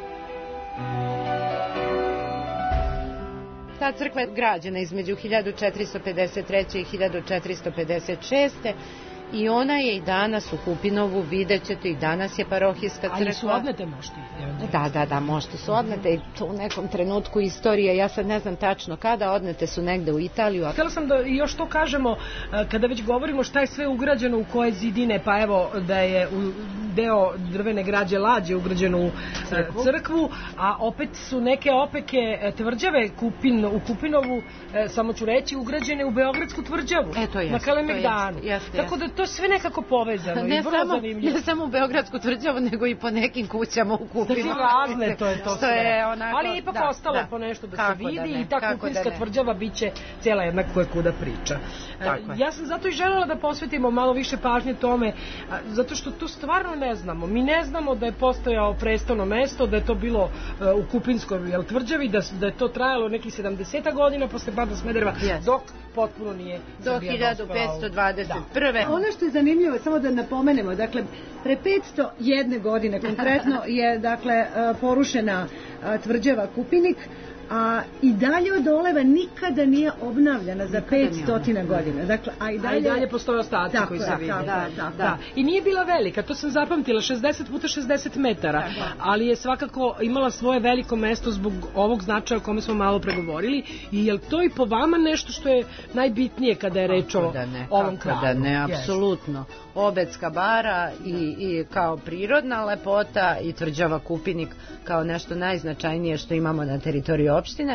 Ta crkva je građena između 1453. i 1456. I ona je i danas u Kupinovu, vidjet ćete, i danas je parohijska crkva. Ali su odnete mošti? Da, mošti su odnete i to u nekom trenutku istorije, ja sad ne znam tačno kada, odnete su negde u Italiju. Htjela sam da još to kažemo, kada već govorimo šta je sve ugrađeno u koje zidine, pa evo da je u deo drvene građe lađe ugrađeno u crkvu, a opet su neke opeke tvrđave u Kupinovu, samo ću reći, ugrađene u Beogradsku tvrđavu, na Kalemegdanu. Tako da to sve nekako povezano i vrlo zanimljivo. Ne samo u Beogradsku tvrđavu, nego i po nekim kućama u Kupinu. Razne to je to sve. Ali je ipak ostalo po nešto da se vidi i ta Kupinska tvrđava bit će cijela jedna kuda priča. Ja sam zato i želela da posvetimo malo više pažnje tome, zato što to stvarno ne znamo. Mi ne znamo da je postojao prestolno mesto, da je to bilo u Kupinskoj tvrđavi, da je to trajalo nekih 70 godina posle pada Smedereva, dok potpuno nije do 1521. Ono što je zanimljivo, samo da napomenemo, dakle, pre 501 godine konkretno je, dakle, porušena tvrđava Kupinik, a i dalje od oleva nikada nije obnavljana za 500 godina. Dakle, a i dalje postoje ostaci koji se vidi. Da. I nije bila velika, to sam zapamtila, 60 puta 60 metara, ali je svakako imala svoje veliko mesto zbog ovog značaja o kome smo malo pregovorili. I je li to i po vama nešto što je najbitnije kada je reč o ovom kraju? Ne, apsolutno. Obedska bara i kao prirodna lepota i tvrđava Kupinik kao nešto najznačajnije što imamo na teritoriji opštine.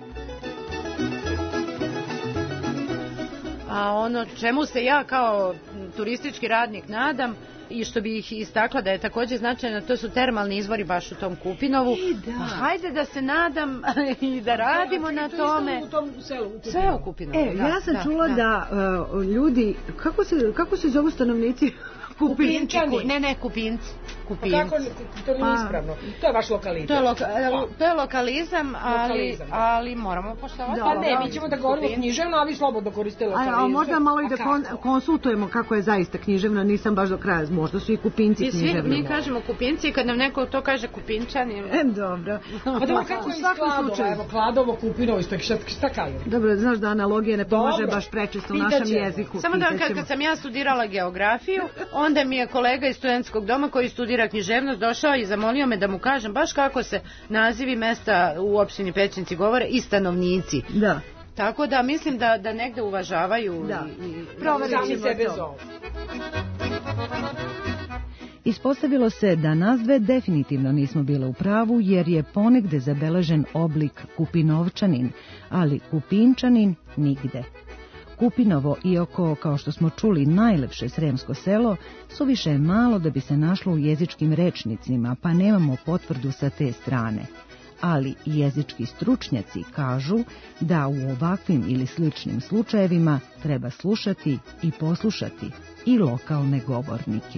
A ono čemu se ja kao turistički radnik nadam i što bih istakla da je također značajno, to su termalni izvori baš u tom Kupinovu. Pa hajde da se nadam i da radimo na tome. U tom selu, sve u Kupinovu. Ja sam čula da ljudi, kako se zovu stanovnici Kupinčani? Ne, Kupinci. Pa kako, to nije ispravno. To je vaš lokalitet. To je lokalizam, ali moramo poštovati. Pa ne, mi ćemo da govorimo književno, a vi slobodno koriste lokalizam. A možda malo i da konsultujemo kako je zaista književno, nisam baš do kraja, možda su i Kupinci književno. Mi kažemo Kupinci i kad nam neko to kaže Kupinčani. Dobro. Pa dobro, kako je Kladovo, evo Kladovo, Kupinovo, šta kažem? Dobro, znaš da analogije ne pomaže baš prečesto u našem jeziku. Samo da vam kad sam ja studirala geografiju, onda mi je kolega iz studentskog doma koji studira književnost došao i zamolio me da mu kažem baš kako se nazivi mesta u opštini Pećinci govore i stanovnici. Da. Tako da mislim da negde uvažavaju i proverit sebe zovu. Ispostavilo se da nas dve definitivno nismo bile u pravu, jer je ponegde zabeležen oblik Kupinovčanin, ali Kupinčanin nigde. Kupinovo, iako, kao što smo čuli, najlepše sremsko selo, suviše je malo da bi se našlo u jezičkim rečnicima, pa nemamo potvrdu sa te strane. Ali jezički stručnjaci kažu da u ovakvim ili sličnim slučajevima treba slušati i poslušati i lokalne govornike.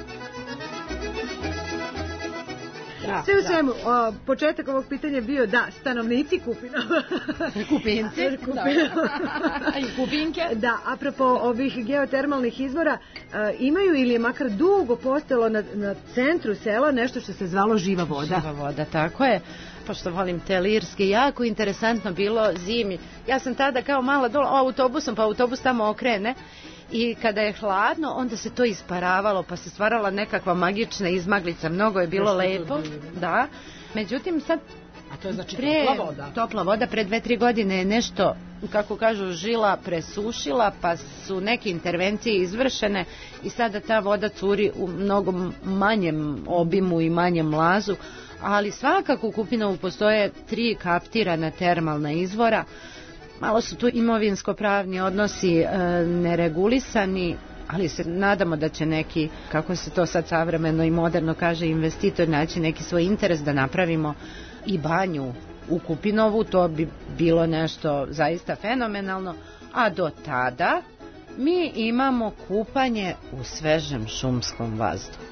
Sve u svemu, početak ovog pitanja je bio da stanovnici Kupinova. Kupinci. I Kupinke. Da, apropo ovih geotermalnih izvora, imaju ili je makar dugo postojalo na centru sela nešto što se zvalo živa voda. Živa voda, tako je. Pošto volim te lirske, jako interesantno bilo zimi. Ja sam tada kao mala dola autobusom, pa autobus tamo okrene. I kada je hladno, onda se to isparavalo, pa se stvarala nekakva magična izmaglica. Mnogo je bilo lepo. Da. Međutim, sad... A to je znači topla voda? Topla voda. Pre 2-3 godine je nešto, kako kažu, žila presušila, pa su neke intervencije izvršene i sada ta voda curi u mnogo manjem obimu i manjem mlazu. Ali svakako u Kupinovu postoje 3 kaptirana termalna izvora. Malo su tu imovinsko-pravni odnosi neregulisani, ali se nadamo da će neki, kako se to sad savremeno i moderno kaže, investitor naći neki svoj interes da napravimo i banju u Kupinovu. To bi bilo nešto zaista fenomenalno. A do tada mi imamo kupanje u svežem šumskom vazduhu.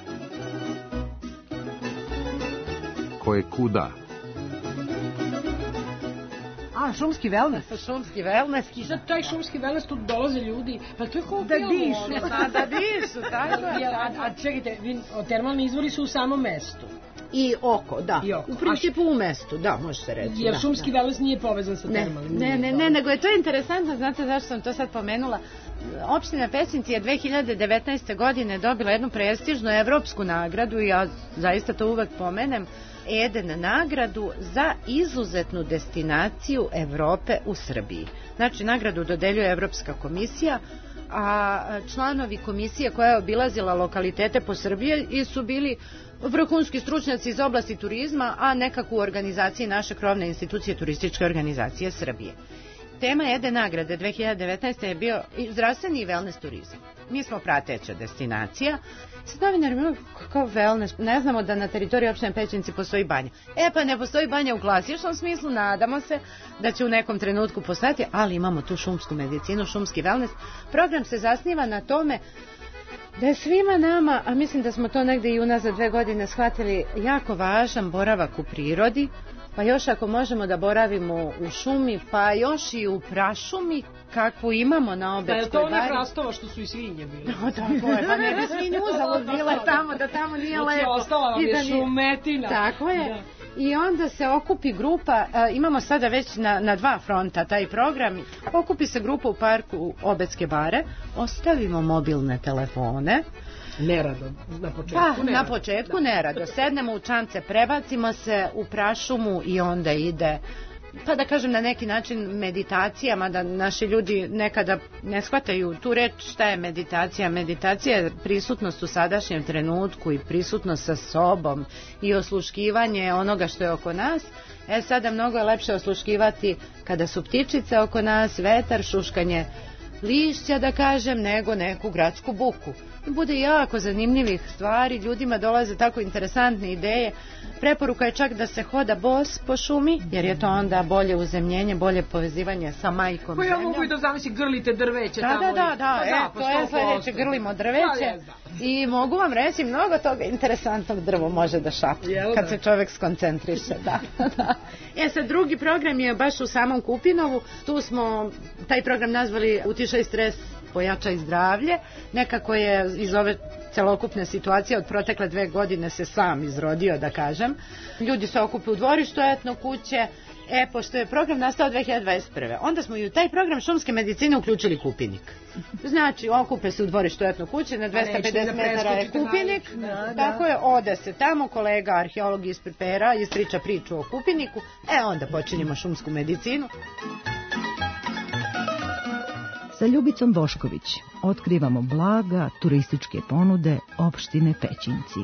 Koje kuda? Šumski wellness. Šumski wellness. I sad taj šumski wellness, tu dolaze ljudi, pa to je kao da dišu. Da dišu, tako je. A čekajte, termalni izvori su u samom mestu. I oko, da. I oko. U principu u mestu, da, može se reći. Jer šumski wellness nije povezan sa termalnim. Ne, nego je to interesantno, znate zašto sam to sad pomenula. Opština Pećinci je 2019. godine dobila jednu prestižnu evropsku nagradu i ja zaista to uvek pomenem, Eden nagradu za izuzetnu destinaciju Evrope u Srbiji. Znači, nagradu dodeljuje Evropska komisija, a članovi komisije koja je obilazila lokalitete po Srbiji su bili vrhunski stručnjaci iz oblasti turizma, a nekako u organizaciji naše krovne institucije Turističke organizacije Srbije. Tema Eden nagrade 2019. je bio zdravstveni i wellness turizam. Mi smo prateća destinacija. Sad novinari bilo kakav wellness, ne znamo da na teritoriji opštine Pećinci postoji banja. Pa ne postoji banja u klasičnom smislu, nadamo se da će u nekom trenutku postati, ali imamo tu šumsku medicinu, šumski wellness. Program se zasniva na tome da je svima nama, a mislim da smo to negde i unazad 2 godine shvatili, jako važan boravak u prirodi, pa još ako možemo da boravimo u šumi, pa još i u prašumi, kakvu imamo na Obedskoj bari. Da je to ona hrastova što su i svinje bile. No, tako je, pa ne bi svinje uzalud bile tamo, da tamo nije lepo. Znači, ostala vam je šumetina. Tako je. Da. I onda se okupi grupa, imamo sada već na 2 fronta taj program, okupi se grupa u parku Obedske bare, ostavimo mobilne telefone. Nerado, na početku nerado. Na početku nerado. Sednemo u čamce, prebacimo se u prašumu i onda ide, pa da kažem na neki način meditacijama, da naši ljudi nekada ne shvataju tu reč šta je meditacija. Meditacija je prisutnost u sadašnjem trenutku i prisutnost sa sobom i osluškivanje onoga što je oko nas. Sada mnogo je lepše osluškivati kada su ptičice oko nas, vetar, šuškanje lišća da kažem, nego neku gradsku buku. Bude jako zanimljivih stvari, ljudima dolaze tako interesantne ideje. Preporuka je čak da se hoda bos po šumi, jer je to onda bolje uzemljenje, bolje povezivanje sa majkom zemljom. Pa ja mogu i da zamislim, grlite drveće tamo. Da, to je sledeće, grlimo drveće. I mogu vam reći, mnogo toga interesantnog drvo može da šapne, kad se čovek skoncentriše. Sad drugi program je baš u samom Kupinovu, tu smo taj program nazvali Utišaj stres, pojačaj zdravlje. Nekako je iz ove celokupne situacije od protekle 2 godine se sam izrodio, da kažem. Ljudi se okupe u dvorištu etno kuće. Pošto je program nastao 2021. Onda smo i u taj program šumske medicine uključili kupinik. Znači, okupe se u dvorištu etno kuće, na 250 metara je kupinik. Tako je, ode se tamo, kolega arheolog iz Pepera ispriča priču o kupiniku. Onda počinjemo šumsku medicinu. Sa Ljubicom Bošković otkrivamo blaga turističke ponude opštine Pećinci.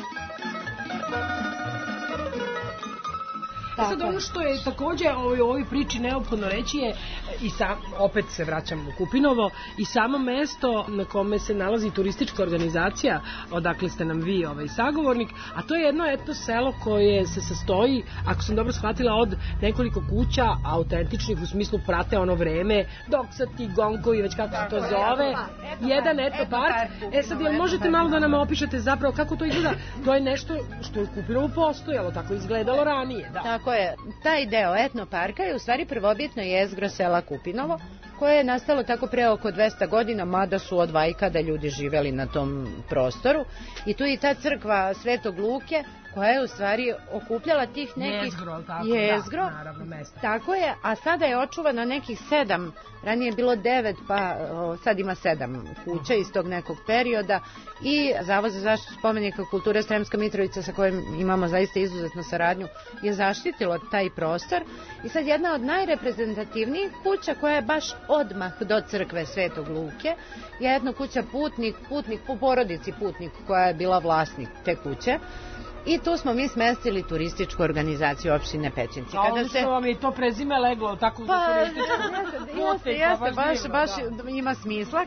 Sad ono što je takođe u ovoj priči neophodno reći je, i opet se vraćam u Kupinovo, i samo mesto na kome se nalazi turistička organizacija, odakle ste nam vi sagovornik, a to je jedno etno selo koje se sastoji, ako sam dobro shvatila, od nekoliko kuća autentičnih, u smislu prate ono vreme, dok sad ti gonkovi, već kako se to zove, jedan etno park. Sad, jel možete malo da nam opišete zapravo kako to izgleda? To je nešto što je u Kupinovu postojalo, tako izgledalo ranije. Tako je, taj deo etnoparka je u stvari prvobitno jezgro sela Kupinovo, koje je nastalo tako pre oko 200 godina, mada su od vajkada ljudi živeli na tom prostoru. I tu je i ta crkva Svetog Luke, koja je u stvari okupljala tih nekih jezgro, da, naravno, mesta. Tako je, a sada je očuvano nekih 7, ranije je bilo 9, pa sad ima 7 kuća iz tog nekog perioda, i Zavod za zaštitu spomenika kulture Sremska Mitrovica, sa kojim imamo zaista izuzetnu saradnju, je zaštitilo taj prostor. I sad jedna od najreprezentativnijih kuća, koja je baš odmah do crkve Svetog Luke, je jedna kuća Putnik po porodici Putnik, koja je bila vlasnik te kuće. I tu smo mi smestili turističku organizaciju opštine Pećinci. Ono što vam je to prezime leglo, tako za turističku? Jeste, baš ima smisla.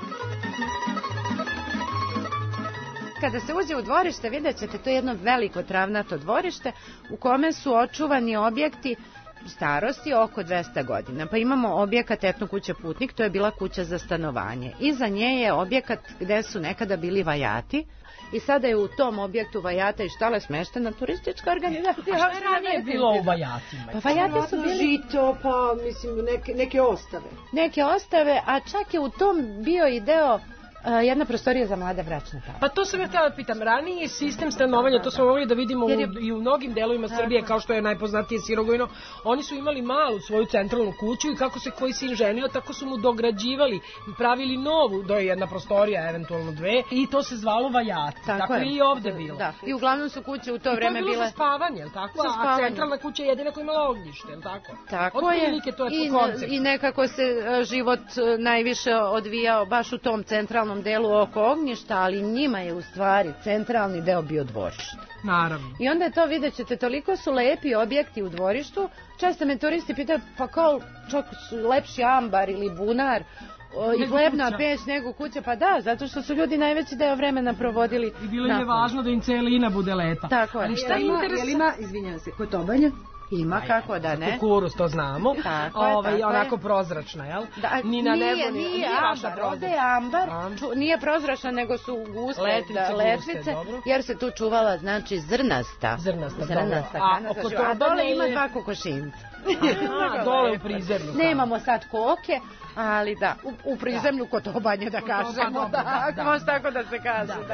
Kada se uđe u dvorište, vidjet ćete, to je jedno veliko travnato dvorište u kome su očuvani objekti starosti oko 200 godina. Pa imamo objekat etno kuća Putnik, to je bila kuća za stanovanje. Iza nje je objekat gde su nekada bili vajati, i sada je u tom objektu vajata i štale smeštena turistička organizacija. A šta je ranije bilo u vajatima? Pa vajati su bili žito, pa mislim neke ostave. Neke ostave, a čak je u tom bio i deo jedna prostorija za mlade bračne parove. Pa to sam ja htjela da pitam, raniji sistem stanovanja, to smo mogli da vidimo i u mnogim delovima Srbije, kao što je najpoznatije Sirogojno, oni su imali malu svoju centralnu kuću i kako se koji sin ženio, tako su mu dograđivali, pravili novu, do jedna prostorija, eventualno dve, i to se zvalo vajat. Tako je i ovde bilo. Da. I uglavnom su kuće u to vreme bile... I to je bilo za spavanje, jel tako? A centralna kuća je jedina koja imala ognjište, jel tako? Tako je. I nekako se život najviše odvijao baš u tom centralnom delu oko ognjišta, ali njima je u stvari centralni deo bio dvorište. Naravno. I onda je to, vidjet ćete, toliko su lepi objekti u dvorištu, često me turisti pitaju, pa kao čak su lepši ambar ili bunar i hlebna peć nego kuća, pa da, zato što su ljudi najveći deo vremena provodili. I bilo je važno da im celina bude lepa. Tako je. Ali šta ima, izvinjam se, kotobanja? Ima, kako da ne. Kukuruz, to znamo. Tako je. Onako prozračna, jel? Ni na nebu, nije ambar. Ovde je ambar. Nije prozračna, nego su guste letvice, jer se tu čuvala, znači, zrnasta. A dole ima dva kokošinca. Dole u prizemlju. Nemamo sad koke, ali da, u prizemlju kotobanje, da kažemo. Može tako da se kaže, da.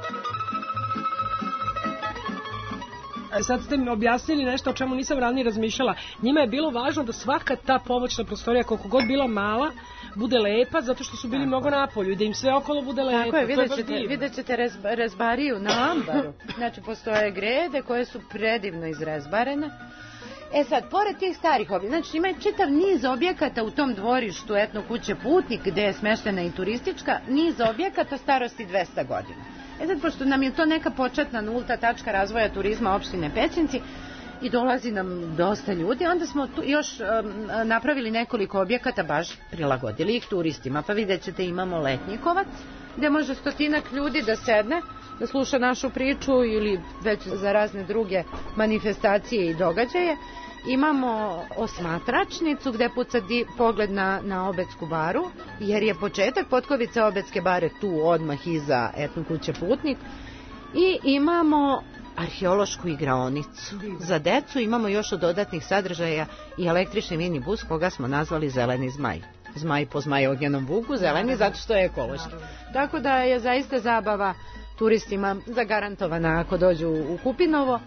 Sad ste mi objasnili nešto o čemu nisam ranije razmišljala. Njima je bilo važno da svaka ta pomoćna prostorija, koliko god bila mala, bude lepa, zato što su bili mnogo napolju i da im sve okolo bude lepo. Tako je, vidjet ćete rezbariju na ambaru. Znači, postoje grede koje su predivno izrezbarene. Sad, pored tih starih objekata, znači ima čitav niz objekata u tom dvorištu etno kuće Putnik, gde je smeštena i turistička, niz objekata starosti 200 godina. Sad, pošto nam je to neka početna nulta tačka razvoja turizma opštine Pećinci i dolazi nam dosta ljudi, onda smo tu još napravili nekoliko objekata, baš prilagodili ih turistima. Pa vidjet ćete, imamo Letnjikovac, gde može 100 ljudi da sedne, da sluša našu priču ili već za razne druge manifestacije i događaje. Imamo Osmatračnicu gde puca pogled na Obetsku baru, jer je početak Potkovice Obetske bare tu odmah iza etno kuće Putnik. I imamo arheološku igraonicu za decu, imamo još od dodatnih sadržaja i električni minibus koga smo nazvali Zeleni zmaj. Zmaj po Zmajogenom vuku, zeleni zato što je ekološki. Tako da je zaista zabava turistima zagarantovana ako dođu u Kupinovo.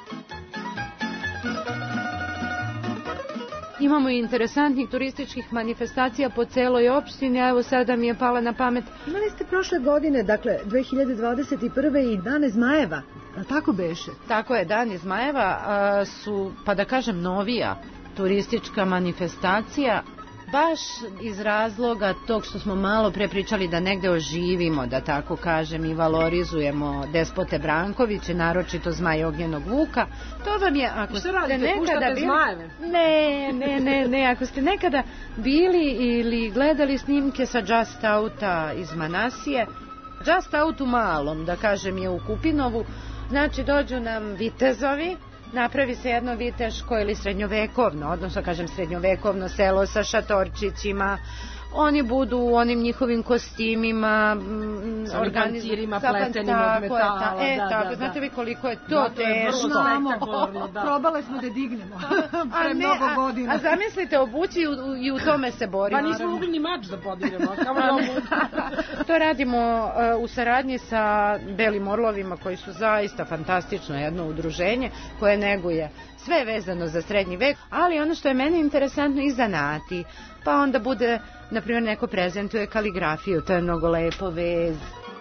Imamo i interesantnih turističkih manifestacija po celoj opštini, a evo sada mi je pala na pamet. Imali ste prošle godine, dakle 2021. i Dane Zmajeva, ali tako beše? Tako je, Dani Zmajeva su, pa da kažem, novija turistička manifestacija, baš iz razloga tog što smo malo pre pričali da negde oživimo, da tako kažem, i valorizujemo despote Brankoviće, naročito Zmaj Ognjenog vuka. To vam je, ako ste nekada bili... Ne, ako ste nekada bili ili gledali snimke sa Just Outa iz Manasije, Just Out u malom, da kažem, je u Kupinovu, znači dođu nam vitezovi, napravi se jedno viteško ili srednjovekovno, odnosno kažem srednjovekovno selo sa šatorčićima, oni budu u onim njihovim kostimima, organizirima pletenim od metala. Tako, znate vi koliko je to teško. Probale smo da dignemo pre mnogo godina. A zamislite, obući i u tome se borimo. Pa nismo mogli ni mač da podignemo. To radimo u saradnji sa Belim Orlovima, koji su zaista fantastično jedno udruženje koje neguje sve vezano za srednji vek, ali ono što je meni interesantno i zanati, pa onda bude, na primjer, neko prezentuje kaligrafiju, to je mnogo lepo vez.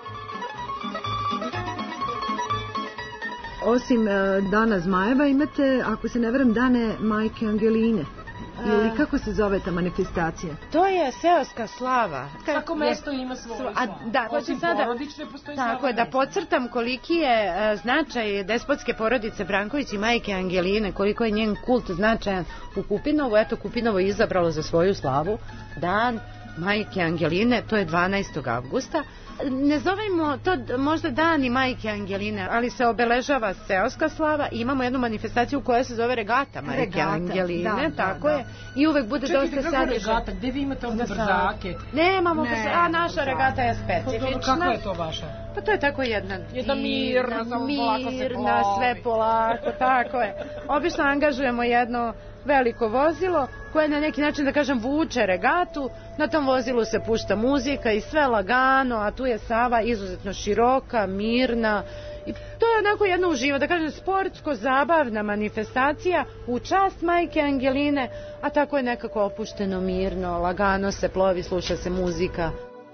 Osim Dana Zmajeva imate, ako se ne varam, Dane Majke Angeline. Ili kako se zove ta manifestacija? To je seoska slava. Svako mesto ima svoju slavu. Osim porodične postoji slava. Tako je, da podcrtam koliki je značaj despotske porodice Branković i Majke Angeline, koliko je njen kult značajan u Kupinovu. Eto, Kupinovo je izabralo za svoju slavu Dan Majke Angeline, to je 12. avgusta. Ne zovemo to možda Dan Majke Angeline, ali se obeležava seoska slava i imamo jednu manifestaciju koja se zove Regata Majke Angeline, tako je. I uvek bude dosta sadržaja. Regata, gde vi imate ovdje brzake? Nemamo, a naša regata je specifična. Kako je to vaša? Pa to je tako jedna mirna, sve polako, tako je. Obično angažujemo jedno veliko vozilo koje na neki način, da kažem, vuče regatu. Na tom vozilu se pušta muzika i sve lagano, a tu je Sava izuzetno široka, mirna. I to je onako jedno uživo, da kažem, sportsko-zabavna manifestacija u čast majke Angeline, a tako je nekako opušteno, mirno, lagano se plovi, sluša se muzika.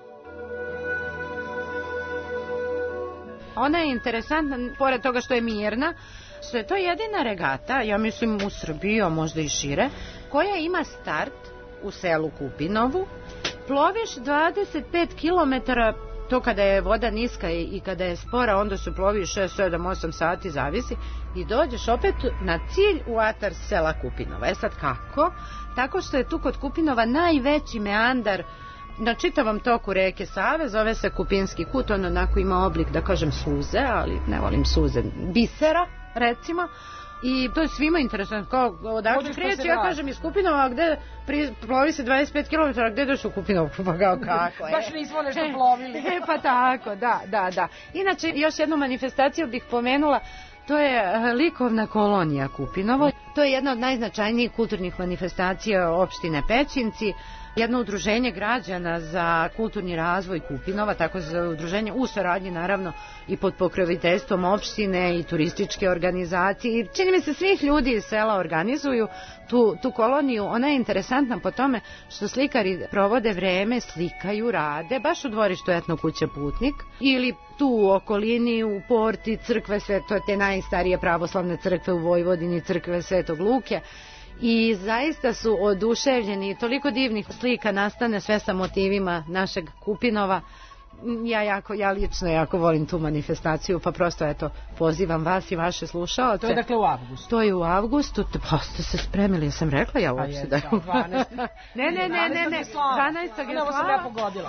Ona je interesantna, pored toga što je mirna, što je to jedina regata, ja mislim u Srbiji, a možda i šire, koja ima start u selu Kupinovu. Ploviš 25 km, to kada je voda niska i kada je spora, onda se plovi 6, 7, 8 sati, zavisi, i dođeš opet na cilj u atar sela Kupinova. Sad kako? Tako što je tu kod Kupinova najveći meandar na čitavom toku reke Save, zove se Kupinski kut, on onako ima oblik, da kažem, suze, ali ne volim suze, bisera, recimo, i to je svima interesantno, kao odakle kreće, ja kažem iz Kupinova, gde plovi se 25 km, a gde doš u Kupinovu, pa kao kako je. Baš nismo nešto plovili. Pa tako, da. Inače, još jednu manifestaciju bih pomenula, to je likovna kolonija Kupinovo. To je jedna od najznačajnijih kulturnih manifestacija opštine Pećinci, jedno udruženje građana za kulturni razvoj Kupinova, tako za udruženje u saradnji naravno i pod pokroviteljstvom opštine i turističke organizacije. I čini mi se svih ljudi iz sela organizuju tu koloniju. Ona je interesantna po tome što slikari provode vreme, slikaju, rade, baš u dvorištu Etno kuće Putnik ili tu u okolini, u Porti, crkve, to te najstarije pravoslavne crkve u Vojvodini, crkve Svetog Luke. I zaista su oduševljeni, toliko divnih slika nastane, sve sa motivima našeg Kupinova. Ja lično jako volim tu manifestaciju, pa prosto eto, pozivam vas i vaše slušaoce. To je dakle u avgustu? To je u avgustu, pa ste se spremili, ja sam rekla ja uopšte da je 12. Ne, 12. je Slava. Ovo sam ja pogodila.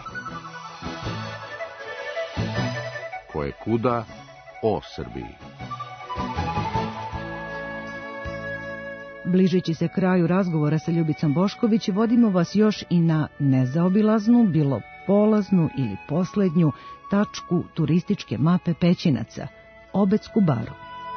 Koje kuda o Srbiji. Bližeći se kraju razgovora sa Ljubicom Bošković, vodimo vas još i na nezaobilaznu, bilo polaznu ili poslednju tačku turističke mape Pećinaca, Obecku baru.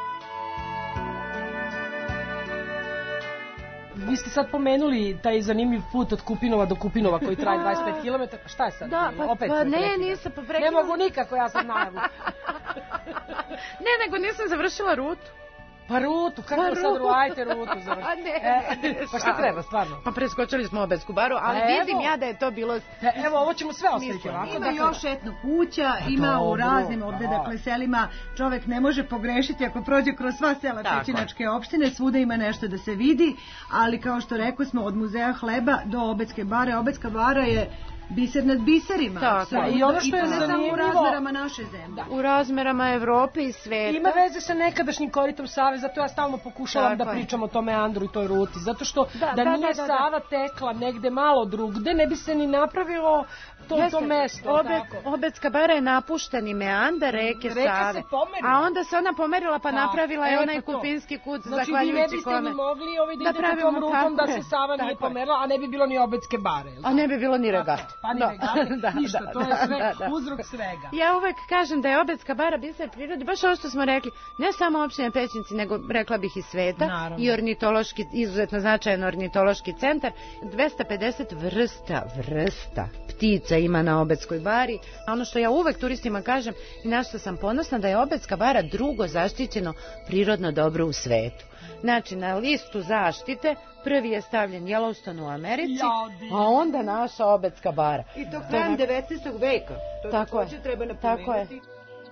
Vi ste sad pomenuli taj zanimljiv put od Kupinova do Kupinova koji traje 25 km. Šta je sad? Da, pa ne, nisam pa prekinula. Ne mogu nikako, ja sam najavu. Ne, nego nisam završila rutu. Pa rutu, kako sad ajte rutu završiti? Pa šta treba, stvarno? Pa preskočili smo Obecku baru, ali vidim ja da je to bilo... Evo, ovo ćemo sve ostaviti ovako. Ima još Etno kuća, ima u raznim ovde, dakle, selima, čovek ne može pogrešiti ako prođe kroz sva sela Pećinačke opštine, svuda ima nešto da se vidi, ali kao što rekao smo, od muzeja hleba do Obecke bare, Obecka bara je biser nad biserima. I ono što je zanimljivo, zanimljivo u razmerama naše zemlje. U razmerama Evrope i sveta. Ima veze sa nekadašnjim koritom Save, zato ja stalno pokušavam da pričam o tome meandru i toj ruti. Zato što da nije Sava tekla negde malo drugde, ne bi se ni napravilo to mesto. Obecka bara je napušteni meandar reke Save. A onda se ona pomerila pa napravila je onaj Kupinski kut, zahvaljujući kome. Znači vi ne biste ni mogli da idete tom rutom da se Sava nije pomerila, a ne bi bilo ni Obecke bare. A ne bi bilo ni regate. Pa ni regate, ništa, to je sve uzrok svega. Ja uvek kažem da je Obecka bara biser prirode, baš ovo što smo rekli, ne samo opštine Pećinci, nego rekla bih i sveta, i ornitološki, izuzetno značajan ornitološki centar, 250 vrsta ptica ima na Obeckoj bari. Ono što ja uvek turistima kažem i na što sam ponosna, da je Obecka bara drugo zaštićeno prirodno dobro u svetu. Znači, na listu zaštite prvi je stavljen Yellowstone u Americi, a onda naša Obecka bara. I to krajem 19. veka. To takođe treba napomenuti.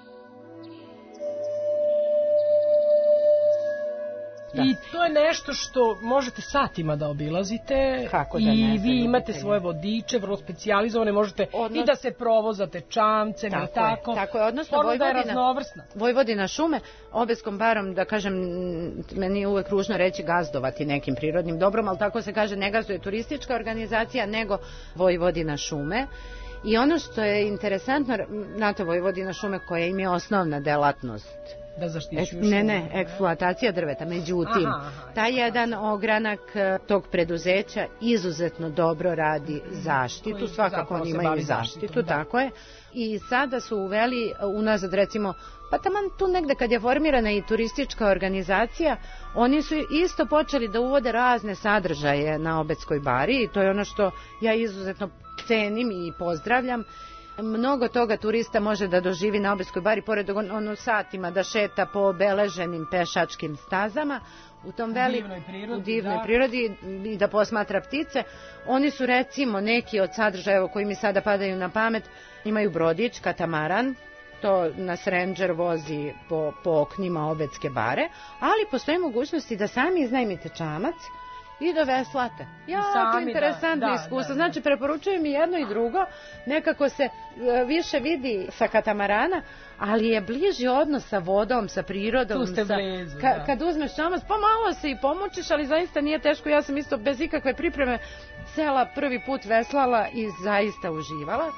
I to je nešto što možete satima da obilazite i vi imate svoje vodiče, vrlo specijalizovane, možete i da se provozate čamcem i tako. Tako je, odnosno Vojvodina šume, Obeckom barom, da kažem, meni je uvek ružno reći gazdovati nekim prirodnim dobrom, ali tako se kaže, ne gazduje turistička organizacija, nego Vojvodina šume. I ono što je interesantno, znate, Vojvodina šume koja im je osnovna delatnost da zaštićuju šumu. Ne, eksploatacija drveta. Međutim, taj jedan ogranak tog preduzeća izuzetno dobro radi zaštitu, svakako oni imaju zaštitu, tako je. I sada su uveli unazad, recimo, pa taman tu negde kad je formirana i turistička organizacija, oni su isto počeli da uvode razne sadržaje na Obedskoj bari i to je ono što ja izuzetno cenim i pozdravljam. Mnogo toga turista može da doživi na Obedskoj bari, pored satima da šeta po obeleženim pešačkim stazama u tom divnoj prirodi i da posmatra ptice. Oni su recimo neki od sadržaja koji mi sada padaju na pamet, imaju brodić, katamaran, to nas ranger vozi po oknima Obedske bare, ali postoji mogućnosti da sami iznajmite čamac i da veslate. Jako interesantno iskustvo. Znači, preporučujem i jedno i drugo. Nekako se više vidi sa katamarana, ali je bliži odnos sa vodom, sa prirodom. Tu ste blizu. Kad uzmeš čamac, pa malo se i pomučiš, ali zaista nije teško. Ja sam isto bez ikakve pripreme sela prvi put veslala i zaista uživala.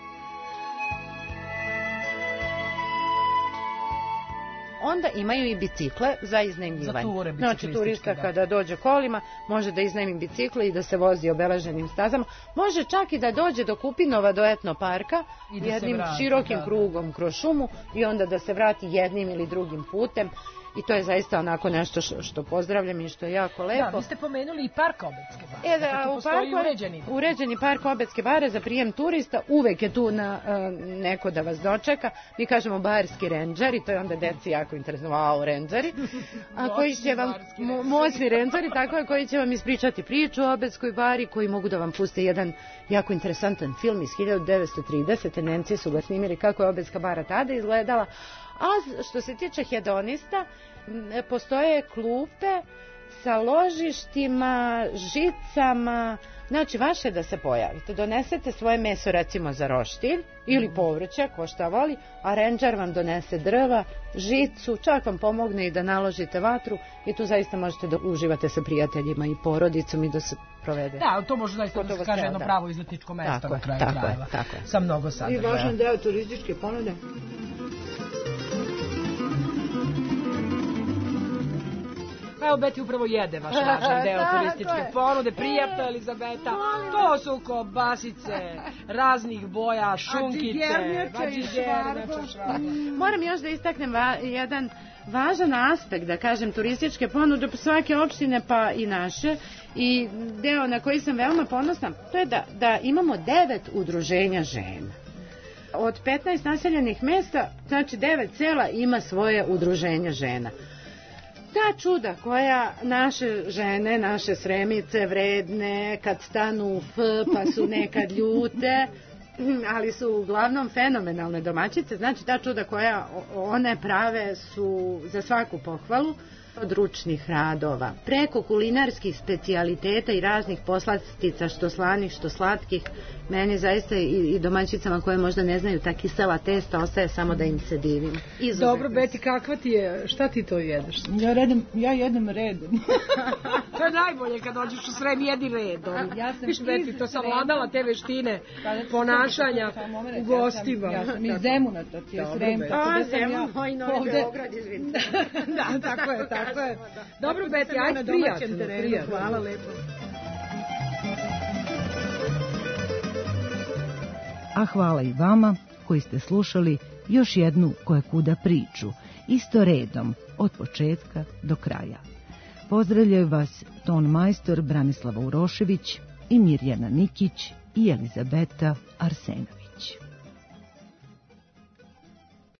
Onda imaju i bicikle za iznajmljivanje. Znači, turista kada dođe kolima može da iznajmi bicikle i da se vozi obeleženim stazama. Može čak i da dođe do Kupinova, do etno parka, jednim širokim krugom kroz šumu i onda da se vrati jednim ili drugim putem. I to je zaista onako nešto što pozdravljam i što je jako lepo. Da, vi ste pomenuli i park Obedske bare. Uređeni park Obedske bare za prijem turista. Uvek je tu neko da vas dočeka. Mi kažemo barski rendžeri, to je onda deci jako interesno. Wow, rendžeri. A koji će vam, moćni rendžeri, tako je, koji će vam ispričati priču o Obedskoj bari, koji mogu da vam puste jedan jako interesantan film iz 1930. Nemci su ga snimili kako je Obedska bara tada izgledala. A što se tiče hedonista, postoje klupe sa ložištima, žicama. Znači, vaše da se pojavite. Donesete svoje meso, recimo za roštilj ili povrće, ko šta voli, a rendžer vam donese drva, žicu, čak vam pomogne i da naložite vatru i tu zaista možete da uživate sa prijateljima i porodicom i da se provede. Da, to može zaista da se kaže jedno pravo izletničko mesto na kraju krajeva. Sa mnogo sadržaja. I važan deo turističke ponude. Evo, Beti upravo jede vaš važan deo turističke ponude. Prijatno, Elizabeta. To su kobasice raznih boja, šunkice, badžigernjača, švarba. Moram još da istaknem jedan važan aspekt, da kažem, turističke ponude svake opštine pa i naše, i deo na koji sam veoma ponosna, to je da imamo 9 udruženja žena. Od 15 naseljenih mesta, znači 9 sela ima svoje udruženja žena. Ta čuda koja naše žene, naše Sremice, vredne, kad stanu u F, pa su nekad ljute, ali su uglavnom fenomenalne domaćice, znači ta čuda koja one prave su za svaku pohvalu. Od ručnih radova, preko kulinarskih specijaliteta i raznih poslastica, što slanih, što slatkih, meni zaista i domaćicama koje možda ne znaju ta kisela testa, ostaje samo da im se divim. Izuzetno. Dobro, Beti, kakva ti je, šta ti to jedeš? Ja jedem redom. To je najbolje kad dođeš u Srem, jedi redom. Viš, Beti, to sam vladala te veštine ponašanja u gostima. Ja sam iz Zemuna, to ti je Srem. Zemun, moj Novi Beograd, izvinite. Da, tako je. Dobro, Beti, ajde, prijatno. Hvala lepo. A hvala i vama koji ste slušali još jednu Kojekuda priču, isto redom, od početka do kraja. Pozdravljaju vas ton majstor Branislava Urošević i Mirjana Nikić i Elizabeta Arsenović.